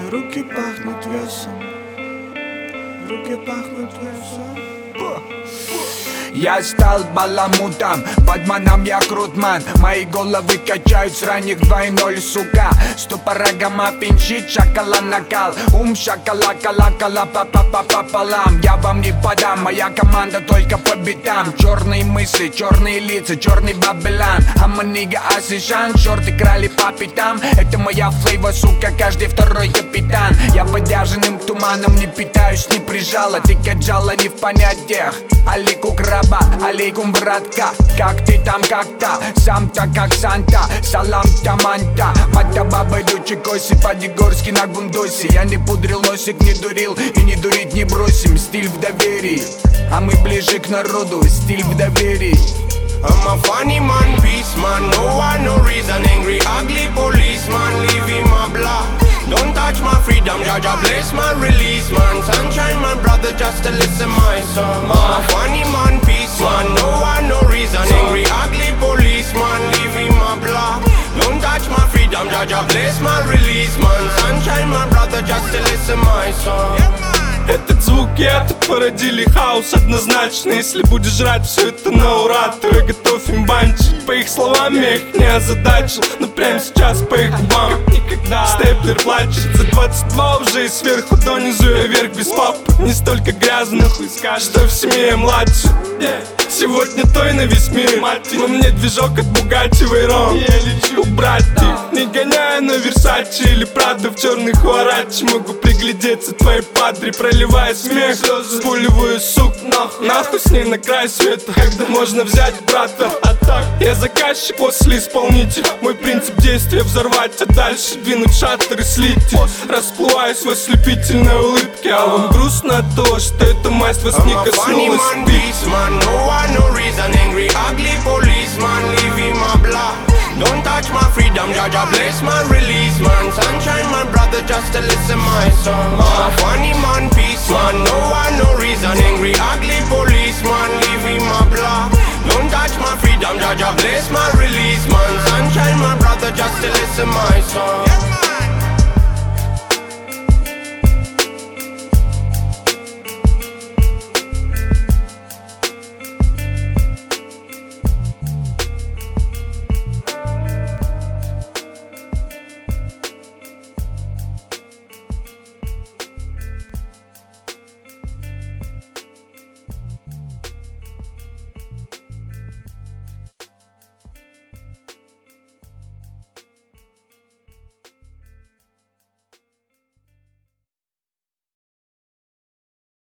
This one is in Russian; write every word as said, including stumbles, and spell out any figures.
руки пахнут весом, руки пахнут весом. Я стал баламутом, подманом я крутман. Мои головы качают с ранних два ноль, сука. Ступора гамма пинчит, шакала накал. Ум шакала кала кала папа папа пополам. Я вам не подам, моя команда только по битам. Черные мысли, черные лица, черный бабелан. Аманига асишан, шорты крали по пятам. Это моя флейва, сука, каждый второй капитан. Я подержанным туманом не питаюсь, не прижала. Ты каджала не в понятиях. Алику краба, алейкум, братка. Как ты там, как-то, сам-то как Санта. Салам таманта, мата баба идучи коси. По-дегорски на гундосе. Я не пудрил носик, не дурил и не дурить не бросим. Стиль в доверии, а мы ближе к народу. Стиль в доверии. I'm a funny man, peace man. No one, no reason. Angry, ugly policeman. Leave him a block. Don't touch my freedom, Jaja bless my release, man. Sunshine, my brother, just to listen my song. I'm a funny man, peace man. No one, no reason. Angry, ugly policeman. Leave him a block. Don't touch my freedom, Jaja bless my release, man. Sunshine, my brother, just to listen my song. Этот звук и это породили хаос однозначно. Если будешь жрать все это на ура, то я готов им банчить. По их словам я их не озадачил, но прямо сейчас по их губам степлер плачет. За двадцать два уже и сверху донизу я вверх без папы. Не столько грязно, что в семье я младше. Сегодня той на весь мир. Во мне движок от Бугатти Вейрон. Я лечу убрать их, не гоняя на Версачи или Прадо в черных Хуарачи. Могу приглядеться твоей падре, проливая смех. Спуливаю сук нахуй, нахуй с ней на край света. Когда можно взять брата, а так я заказчик, после исполнитель. Мой принцип действия взорвать, а дальше двинуть шаттер и слить. Расплываюсь в ослепительной улыбке. А вам грустно от того, что эта масть вас не коснулась. No reason, angry, ugly policeman, leave him a block. Don't touch my freedom, Jaja bless my release, man. Sunshine, my brother, just to listen my song. I'm a funny man, peace man. No one, no reason, angry, ugly policeman, leave him a block. Don't touch my freedom, Jaja bless my release, man. Sunshine, my brother, just to listen my song.